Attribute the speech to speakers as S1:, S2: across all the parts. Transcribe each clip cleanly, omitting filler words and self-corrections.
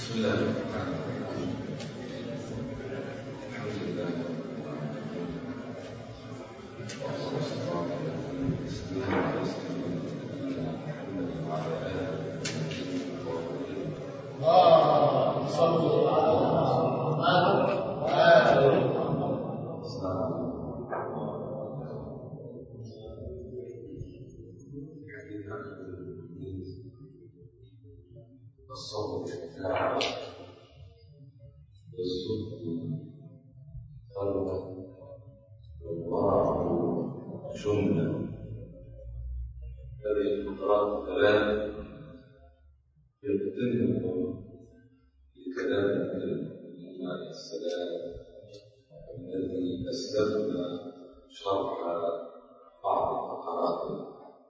S1: بسم الله الرحمن الرحيم. الحمد لله والصلاة والسلام على سيدنا محمد وعلى آله وصحبه. اللهم صل على محمد وعلى آل محمد. حديث عن الصبر والشجاعة والزهد والخلوة والورع جملة. هذه الفقرات الثلاث يختمهم بكلام النبي عليه السلام الذي أسلفنا شرح بعض الفقرات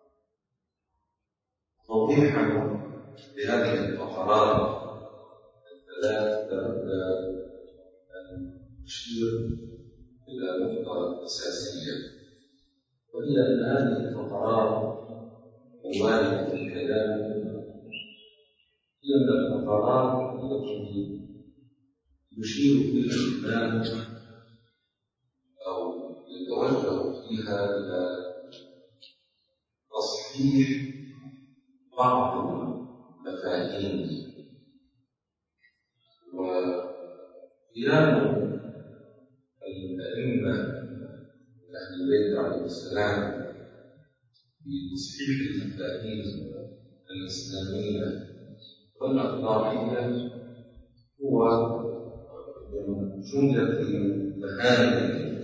S1: توضيحا لهذه الفقرات الثلاث. لابد أن نشير إلى نقطة أساسية، وهي أن هذه الفقرات الواردة في الكلام هي من الفقرات التي يشير فيها الإمام أو يتوجه فيها إلى تصحيح بعض المفاهيم وقيام الأئمة أهل البيت عليه السلام بتصحيح المفاهيم الإسلامية والأخلاقية هو من جملة مهامه،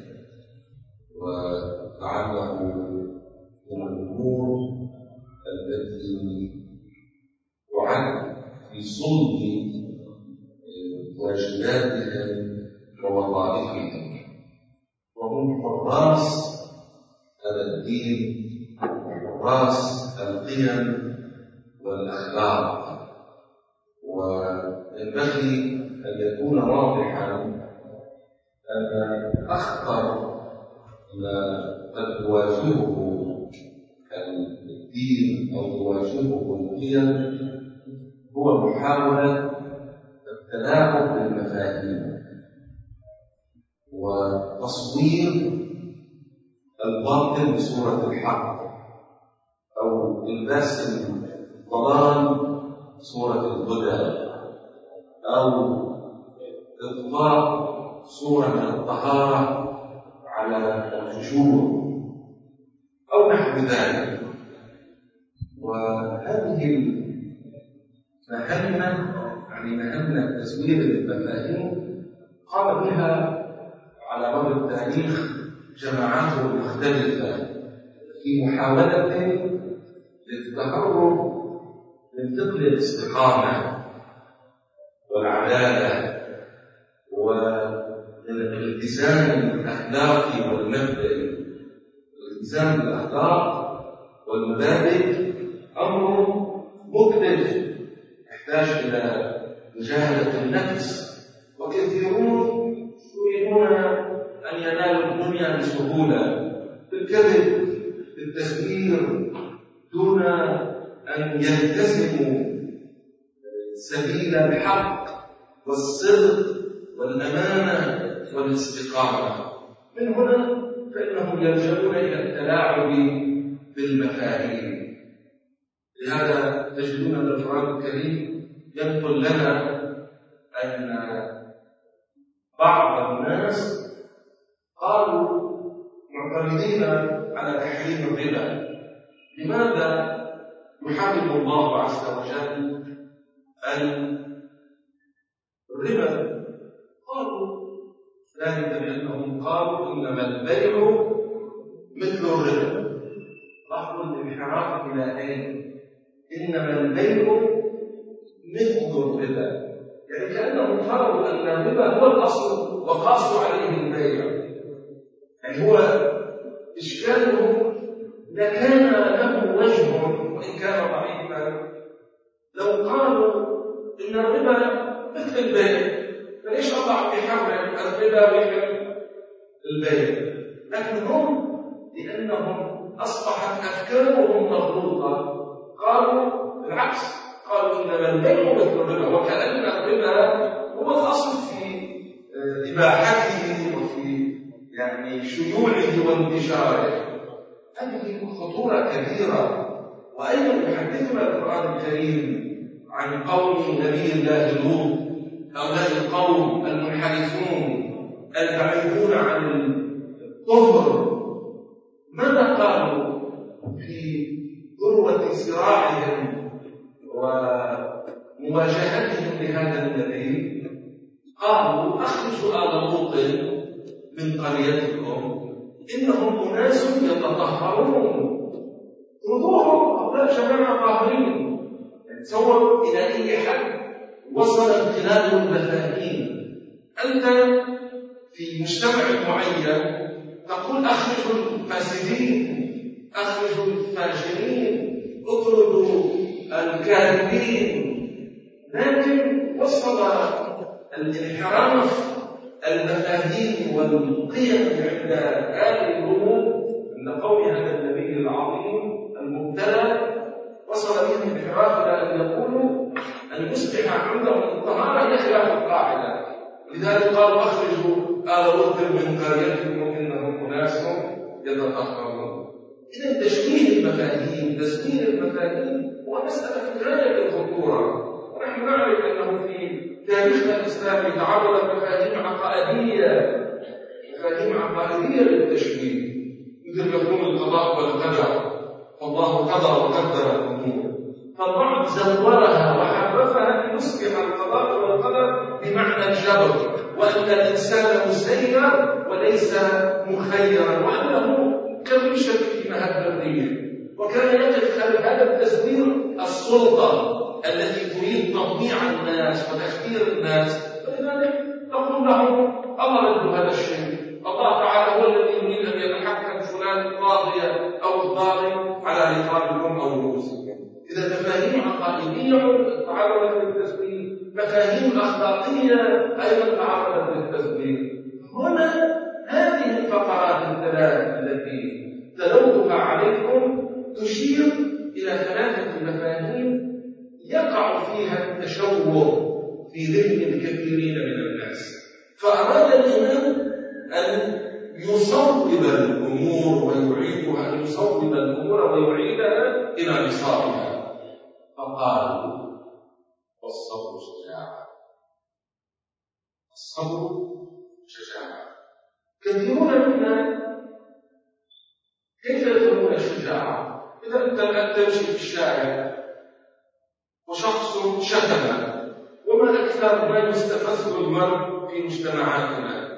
S1: ولعله من الأمور التي تعد في صلب واجباتهم ووظائفهم، وهم حراس هذا الدين وحراس القيم والأخلاق. وينبغي أن يكون واضحا أن أخطر ما قد يواجهه الدين أو يواجهه القيم هو محاولة التلاعب بالمفاهيم وتصوير الباطل بصورة الحق، أو إلباس الضلال صورة الهدى، أو إضفاء صورة من الطهارة على الفجور أو نحو ذلك. وهذه المهمة يعني مهمة تزوير المفاهيم قام بها على مر التاريخ جماعات مختلفة في محاولة للتهرب من ثقل الاستقامة والعدالة ومن الالتزام الأخلاقي والمبدئي. الالتزام بالأخلاق والمبادئ أمر مكلف يحتاج إلى مجاهدة النفس، وكثيرون يريدون أن ينالوا الدنيا بسهولة بالكذب بالتزوير دون أن يلتزموا سبيل الحق والصدق والأمانة والاستقامة. من هنا فإنهم يلجؤون إلى التلاعب بالمفاهيم. لهذا تجدون أن القرآن الكريم ينقل لنا أن بعض الناس قالوا معترضين على تحريم الربا: لماذا يحرم الله عز وجل الربا؟ قالوا ذلك بأنهم قالوا إنما البيع مثل الربا. لاحظوا الانحراف إلى أين؟ إنما البيع مثل الربا، يعني كأنهم قالوا أن الربا هو الأصل وقاسوا عليه البيع. يعني هو إشكاله لكان له وجه وإن كان ضعيفا. لو قالوا إن الربا مثل البيع فليش الله يحرم الربا مثل البيع؟ لكن هم لأنهم أصبحت أفكارهم مغلوطة قالوا بالعكس، قالوا إنما البيع مثل الربا، وكأن الربا إباحته وفي شيوعه وانتشاره. هذه خطورة كبيرة. وأيضا يحدثنا القرآن الكريم عن قوم نبي الله لوط، هؤلاء القوم المنحرفون البعيدون عن الطهر. ماذا قالوا في ذروة صراعهم ومواجهتهم لهذا النبي؟ قالوا: أخرجوا آل لوط من قريتكم إنهم أناس يتطهرون. وضوحهم هؤلاء جماعة طاهرين. تصور إلى أي حد وصل انقلاب المفاهيم. أنت في مجتمع معين تقول: أخرجوا الفاسدين، أخرجوا الفاجرين، اطردوا الكاذبين. لكن وصل الانحراف المفاهيم والقيم عند آل لوط عند قول هذا النبي العظيم المبتلى، وصل بهم الانحراف إلى أن يقولوا أن يصبح عندهم الطهارة هي خلاف القاعدة. ولذلك قالوا: أخرجوا آل لوط من قريتكم إنهم أناس يتطهرون. إذا تشويه المفاهيم، تزوير المفاهيم هو مسألة في غاية الخطورة. ونحن نعرف أنه في تاريخنا الإسلامي تعرض مفاهيم عقائدية للتشويه، مثل مفهوم القضاء والقدر، فالله قضى وقدر الأمور، فالبعض زورها وحرفها ليصبح القضاء والقدر بمعنى الجبر، وأن الإنسان مسير وليس مخيرا، وأنه كالريشة في مهب الريح. وكان يقف خلف هذا التزوير السلطة التي تريد تطبيع الناس وتخدير الناس، فلذلك تقول لهم: الله رد هذا الشيء، الله تعالى هو الذي يريد أن يتحكم فلان الطاغية أو الظالم على رقابكم أو رؤوسكم. إذا مفاهيم عقائدية تعرضت للتزوير، مفاهيم أخلاقية أيضا تعرضت للتزوير. هنا هذه الفقرات الثلاث التي تلوتها عليكم تشير إلى ثلاثة مفاهيم يقع فيها التشوه في ذهن الكثيرين من الناس. فأراد الإمام أن يصوب الأمور ويعيدها، أن يصوب الأمور ويعيدها إلى نصابها. فقال: والصبر شجاعة. الصبر شجاعة. كثيرون منا كيف يفهمون الشجاعة؟ إذا أنت الآن تمشي في الشارع وشخص شتم، وما أكثر ما يستفزه المرء في مجتمعاتنا،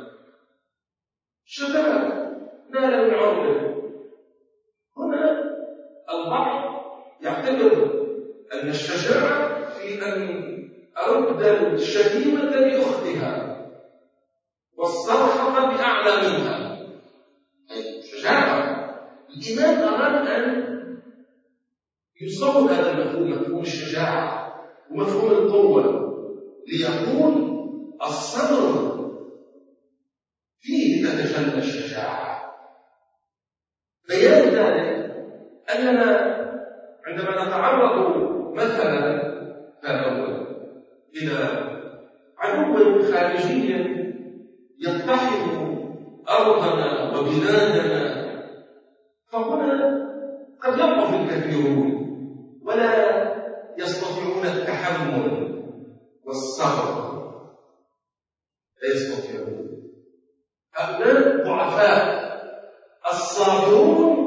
S1: شتم نال من عرضه. هنا البعض يعتبر أن الشجاعة في أن أرد الشتيمة لأختها والصرخة بأعلى منها، أي شجاعة. الإمام أراد أن يصور هذا المفهوم، مفهوم الشجاعة ومفهوم القوة، ليكون الصبر فيه تتجلى الشجاعة. بيان ذلك أننا عندما نتعرض مثلا فالأول إلى عدو خارجي يقتحم أرضنا وبلادنا، فهنا قد يضعف الكثيرون ولا يستطيعون التحمل والصبر، لا يستطيعون. هؤلاء ضعفاء. الصابرون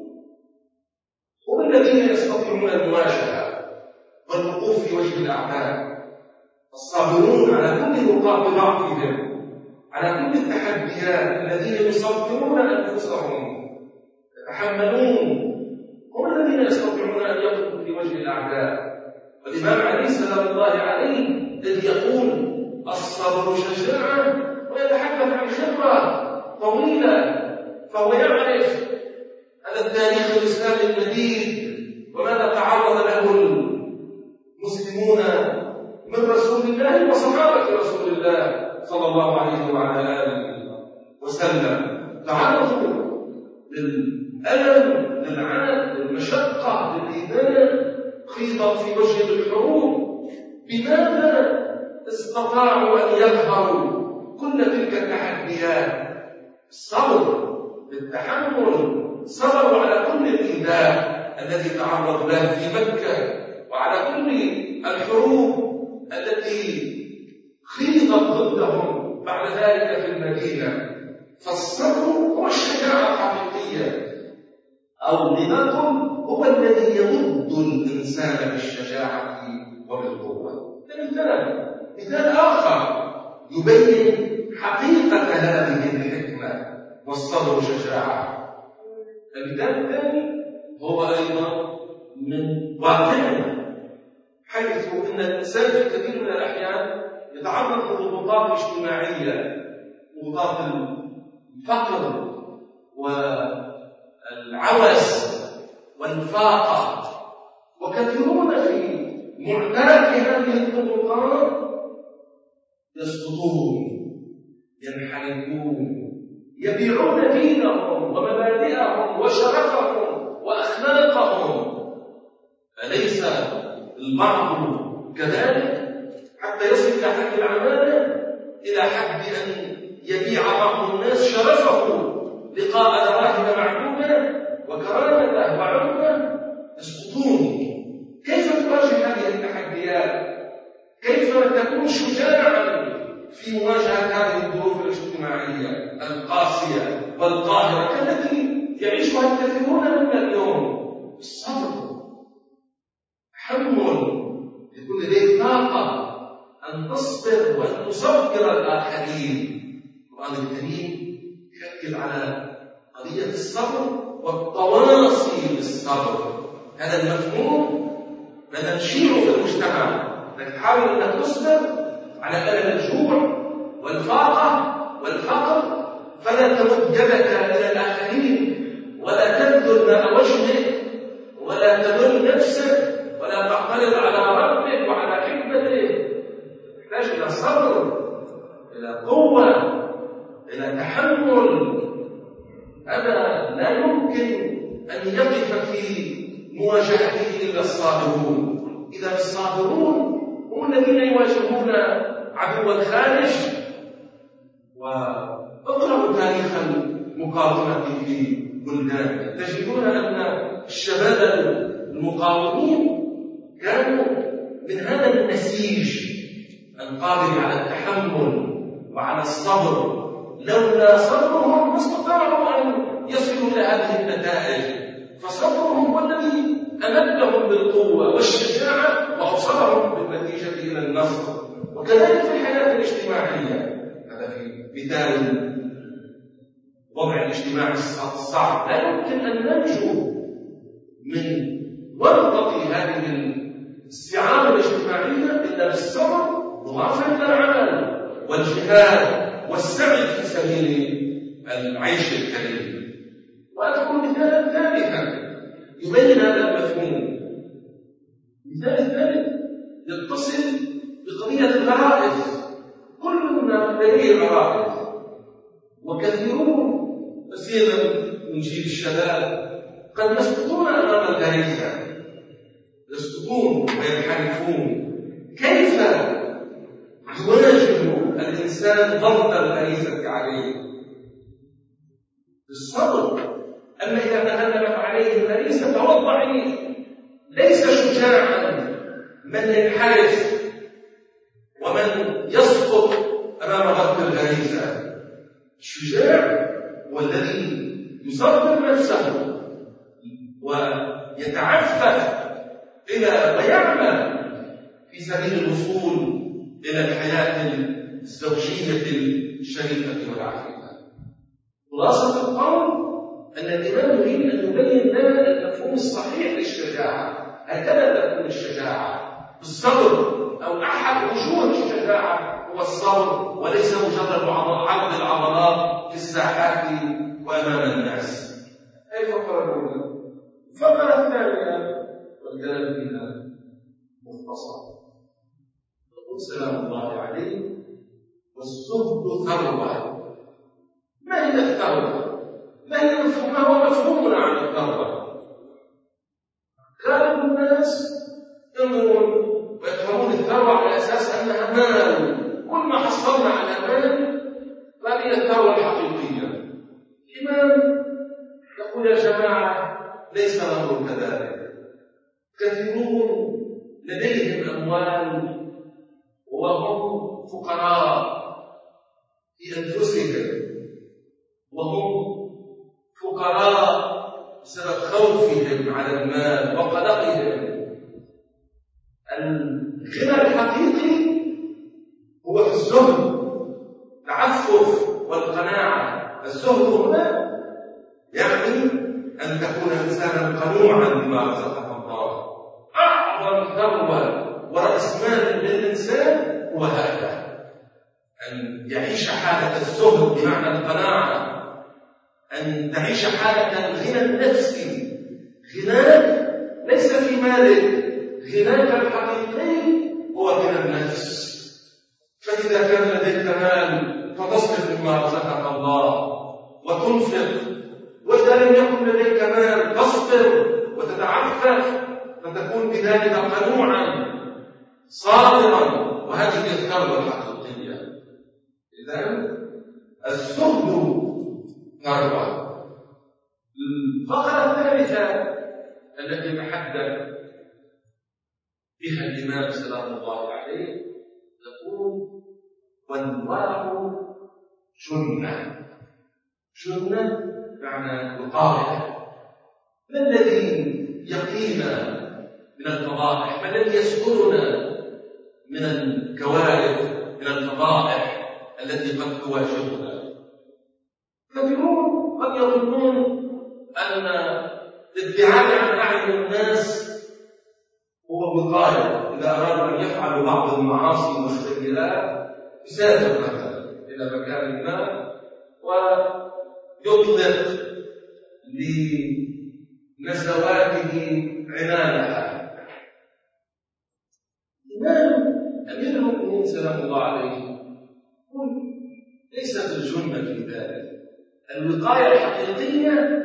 S1: هم الذين يستطيعون المواجهة والوقوف في وجه الأعداء. الصابرون على كل نقاط ضعفهم، على كل التحديات، الذين يصبرون أنفسهم يتحملون، هم الذين يستطيعون أن يقفوا في وجه الأعداء. والإمام علي سلام الله عليه الذي يقول: الصبر شجاعة، ويتحدث عن خبرة طويلة، فهو يعرف هذا التاريخ الإسلامي المديد وماذا تعرض له المسلمون من رسول الله وصحابة رسول الله صلى الله عليه وعلى آله وسلم. تعرضوا للألم، للعنت، للمشقة، للإيذاء، خيضت في وجه الحروب. بماذا استطاعوا أن يظهروا كل تلك التحديات الصبر بالتحمل، صبروا على كل الإيذاء الذي تعرض له في مكة وعلى كل الحروب التي خيضت ضدهم بعد ذلك في المدينة. فالصبر هو الشجاعة الحقيقية، أو لنقل هو الذي يمد الإنسان بالشجاعة وبالقوة. مثال آخر يبين حقيقة هذه الحكمة والصبر شجاعة. المثال الثاني هو أيضا من واقعنا، حيث أن الإنسان في كثير من الأحيان يتعرض لضغوطات اجتماعية، ضغوطات الفقر والعوز والفاقة، وكثيرون في معترك هذه الضغوطات يسقطون، ينحرفون، يبيعون دينهم ومبادئهم وشرفهم وأخلاقهم. أليس البعض كذلك حتى يصل إلى حد العمالة، إلى حد أن يبيع بعض الناس شرفه لقاء دراهم معدودة وكرامته وعلمه؟ يسقطون. كيف تواجه هذه التحديات؟ كيف تكون شجاعا في مواجهة هذه الظروف الاجتماعية القاسية والقاهرة التي يعيشها الكثيرون منا اليوم؟ الصبر، تحمل، يكون لديك طاقة أن تصبر وأن تصبر الآخرين. القرآن الكريم يركز على قضية الصبر والتواصي بالصبر. هذا المفهوم بدنا نشيره في المجتمع، بدك تحاول أنك تصبر على ألم الجوع والفاقة والفقر، فلا تمد يدك إلى الآخرين ولا تبذل ماء وجهك ولا تذل نفسك ولا تعترض على ربك وعلى حكمته. تحتاج إلى صبر، إلى قوة، إلى تحمل. هذا لا يمكن أن يقف في مواجهته إلا الصابرون. إذا الصابرون هم الذين يواجهون عدو الخارج. واقرأوا تاريخ المقاومة في بلدان، تجدون أن الشباب المقاومين كانوا من هذا النسيج القادر على التحمل وعلى الصبر. لولا صبرهم ما استطاعوا أن يصلوا إلى هذه النتائج، فصبرهم هو الذي أمدهم بالقوة والشجاعة وأوصلهم بالنتيجة إلى النصر. وكذلك في الحياة الاجتماعية، هذا في مثال وضع الاجتماع الصعب. لا يمكن أن ننجو من ورطة هذه الاستعانة الاجتماعية إلا بالصبر مضافا إلى العمل والجهاد والسعي في سبيل العيش الكريم. وأذكر مثالا ثالثا يبين هذا المفهوم. المثال الثالث يتصل بقضية الغرائز. كلنا لديه غرائز، وكثيرون كثيرا من جيل الشباب قد يسقطون أمام الغريزة، يسقطون وينحرفون. كيف يواجه الإنسان ضغط الغريزة عليه؟ بالصبر. أما إذا تغلبت عليه الغريزة فهو ضعيف. ليس شجاعا من ينحرف ومن يسقط أمام ضغط الغريزة. الشجاع هو الذي يصبر نفسه ويتعفف إلى ويعمل في سبيل الوصول إلى الحياة الزوجية الشريفة والعفيفة. خلاصة القول أن الإمام يريد أن يبين لنا المفهوم الصحيح للشجاعة. هكذا تكون الشجاعة بالصبر، أو أحد وجوه الشجاعة هو الصبر، وليس مجرد عرض العضلات في الساحات وأمام الناس. أي فقرة الأولى؟ الفقرة الثانية والكلام فيها مختصر. يقول سلام الله عليه: والزهد ثروة. ما هي الثروة؟ ما هو مفهومنا عن الثروة؟ غالب الناس ينظرون ويفهمون الثروة على أساس أنها مال. كل ما حصلنا على مال نقول يا جماعة ليس الأمر كذلك. كثيرون لديهم أموال وهم فقراء في أنفسهم، وهم فقراء بسبب خوفهم على المال وقلقهم. الغنى الحقيقي هو في الزهد، التعفف والقناعة. الزهد هنا يعني أن تكون إنسانا قنوعا بما رزقه الله. أعظم ثروة ورأس مال للإنسان هو هذا، أن يعيش حالة الزهد بمعنى القناعة، أن تعيش حالة الغنى النفسي. غناك ليس في مالك، غناك الحقيقي هو غنى النفس. فإذا كان لديك مال فتصرف مما رزقك الله وتنفق، وإذا لم يكن لديك مال تصبر وتتعفف، فتكون بذلك قنوعا صابرا، وهذه الثروة الحقيقية. إذن الزهد ثروة. الفقرة الثالثة التي تحدث بها الإمام سلام الله عليه يقول: والورع جنة. جنة معنى وقاية. ما الذي يقينا من الفضائح؟ ما الذي يسترنا من الكوارث، من الفضائح التي قد تواجهنا؟ كثيرون قد يظنون أن الابتعاد عن أعين الناس هو وقاية. إذا أرادوا أن يفعلوا بعض المعاصي والسيئات يسافر مثلا إلى مكان ما ويطلق لنزواته عنانها. الإمام أمير المؤمنين سلام الله عليه يقول: ليست الجنة في ذلك. الوقاية الحقيقية،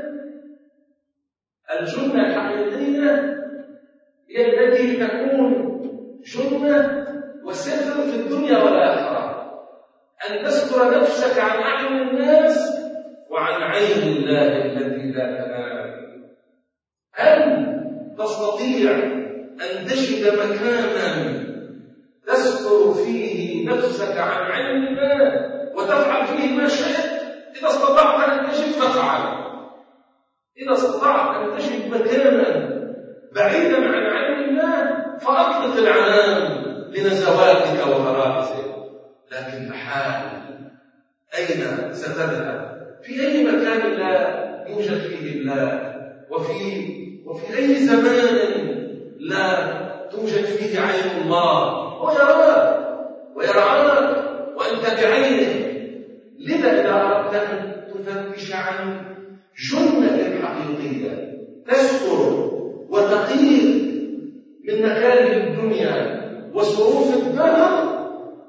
S1: الجنة الحقيقية هي التي تكون جنة وستر في الدنيا والآخرة. أن تستر نفسك عن أعين الناس وعن عين الله التي لا تنام. أن تستطيع أن تجد مكانا تستر فيه نفسك عن عين الله وتفعل فيه ما شئت. إذا استطعت أن تجد فافعل. إذا استطعت أن تجد مكانا بعيدا عن عين الله فأطلق العنان لنزواتك وغرائزك. لكن محال، أين ستذهب؟ في أي مكان لا يوجد فيه الله، وفي أي زمان لا توجد فيه عين الله، هو يراك ويرعاك وأنت بعينه. لذا إذا أردت أن تفتش عن جنة حقيقية تستر وتقير من مكاره الدنيا وصروف الدهر،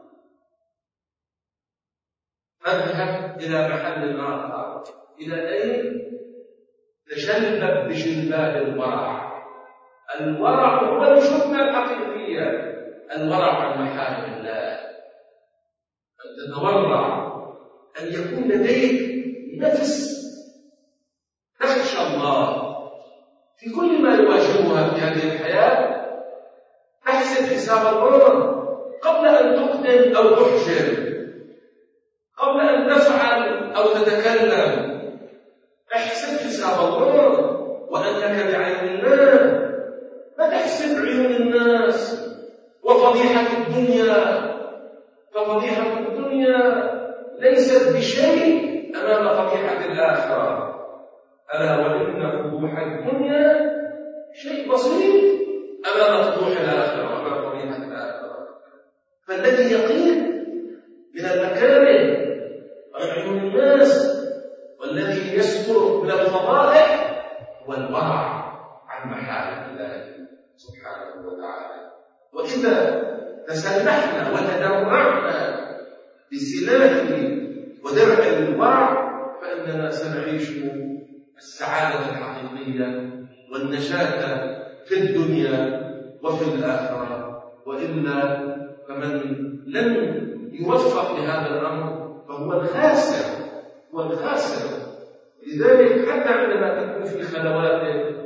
S1: فاذهب إلى محل آخر. إلى أين؟ تجلب بجلباب الورع. الورع هو الجنة الحقيقية، الورع عن محارم الله. أن تتورع، أن يكون لديك نفس تخشى الله في كل ما يواجهها في هذه الحياة. تحسب حساب الله قبل أن تقدم أو تحجر، قبل أن تفعل أو تتكلم. احسب حساب الله وأنك بعين الله. لا تحسب عيون الناس وفضيحة الدنيا، ففضيحة الدنيا ليست بشيء أمام فضيحة الآخرة. ألا وإن فضوح الدنيا شيء بسيط أمام فضوح الآخرة وأمام فضيحة الآخرة. فالذي يقين من المكاره ومن عيون الناس والذي يستر من الفضائح هو الورع عن محارم الله سبحانه وتعالى. وإذا تسلحنا وتدرعنا بسلاح ودرع الورع فإننا سنعيش السعادة الحقيقية والنجاة في الدنيا وفي الآخرة. وإلا فمن لم يوفق لهذا الأمر فهو الخاسر، هو الخاسر. لذلك حتى عندما تكون في خلواتك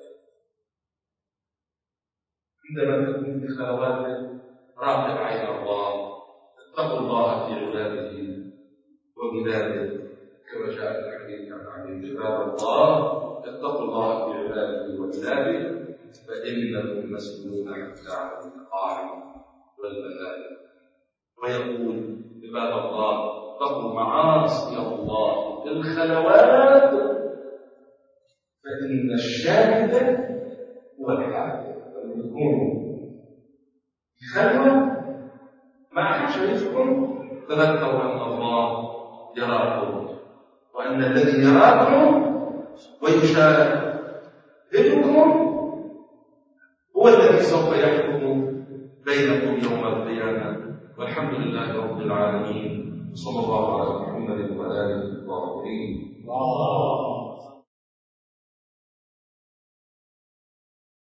S1: راقب عين الله، اتقوا الله في عباده وبلاده، كما جاء في الحديث عن علي عباد الله اتقوا الله في عباده وبلاده فإنكم مسؤولون حتى عن القاعد والبلاء. ويقول عباد الله اتقوا معاصي الله في الخلوات فإن الشاهد هو الحاكم. يكون في خلوة مع شريككم تذكروا أن الله يراكم، وأن الذي يراكم ويشاهدكم هو الذي سوف يحكم بينكم يوم القيامة. والحمد لله رب العالمين، صلى الله على محمد وآله الطاهرين.